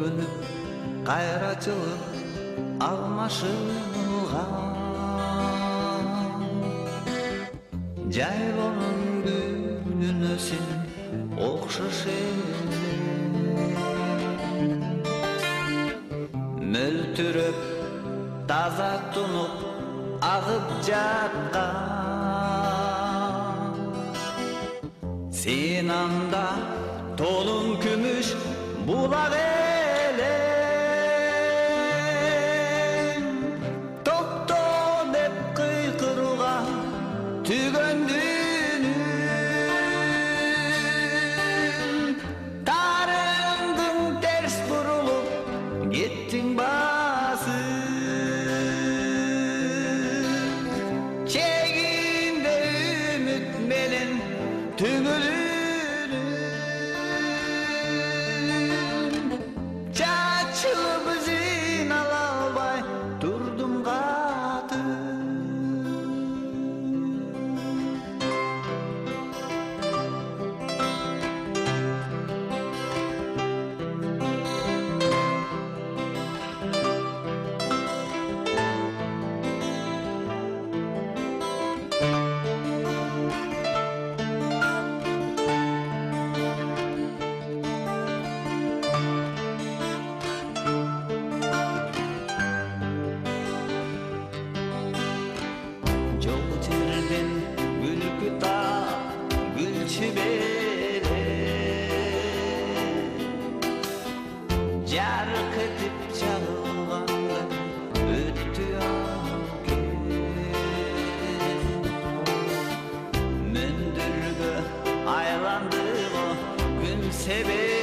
өркөнүп кайра жылып алмашылган жайлоонун гүлүнө сен окшош эле мөлтүрөп таза тунуп агып жаткан сен анда толун күмүш булак элең токто деп кыйкырууга түгөндүнүм тарыңдың терс бурулуп кеттиң басып чегинде үмүт менен түңүлүнүм чачылып ызын ала албай турдум катып жолу терден күлкү таап гүлчү бере жарык этип чагылганда өттү аке мөндүргө айланды го күн себеп